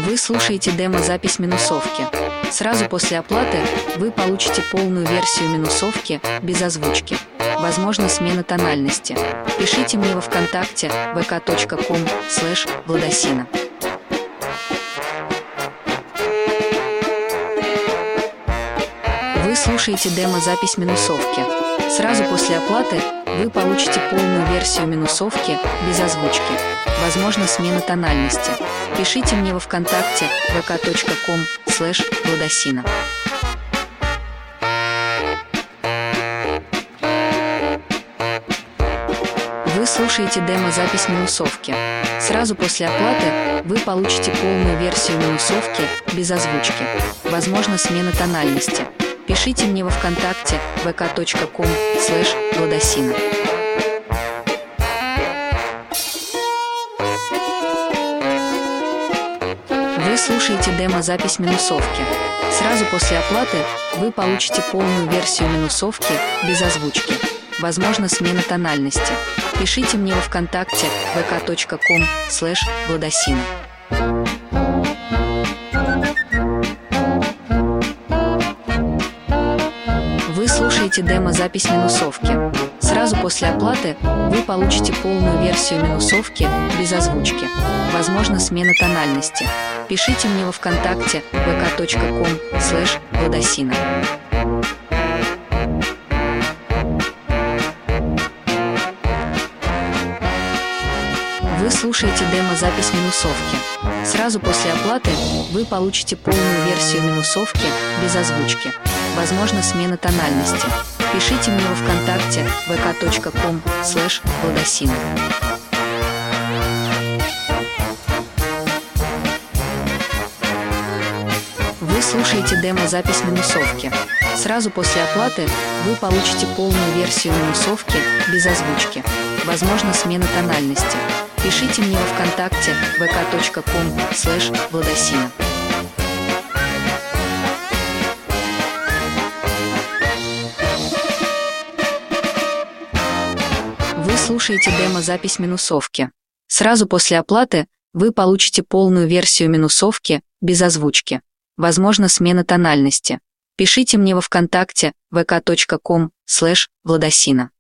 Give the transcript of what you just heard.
Вы слушаете демо-запись минусовки. Сразу после оплаты вы получите полную версию минусовки без озвучки. Возможно, смена тональности. Пишите мне во ВКонтакте vk.com/Владосина. Вы слушаете демо-запись минусовки. Сразу после оплаты вы получите полную версию минусовки без озвучки. Возможно, смена тональности. Пишите мне во ВКонтакте vk.com/Владосина. Вы слушаете демо-запись минусовки. Сразу после оплаты вы получите полную версию минусовки без озвучки. Возможно, смена тональности. Пишите мне во ВКонтакте vk.com/Владосина. Вы слушаете демо-запись минусовки. Сразу после оплаты вы получите полную версию минусовки без озвучки. Возможно, смена тональности. Пишите мне во ВКонтакте vk.com/Владосина. Вы слушаете демо-запись минусовки. Сразу после оплаты вы получите полную версию минусовки без озвучки. Возможно, смена тональности. Пишите мне во ВКонтакте vk.com/Владосина. Вы слушаете демо-запись минусовки. Сразу после оплаты вы получите полную версию минусовки без озвучки. Возможно, смена тональности. Пишите мне во ВКонтакте vk.com/Владосина. Вы слушаете демо-запись минусовки. Сразу после оплаты вы получите полную версию минусовки без озвучки. Возможно, смена тональности. Пишите мне во ВКонтакте vk.com/Владосина. Вы слушаете демо-запись минусовки. Сразу после оплаты вы получите полную версию минусовки без озвучки. Возможно, смена тональности. Пишите мне во ВКонтакте vk.com/Владосина.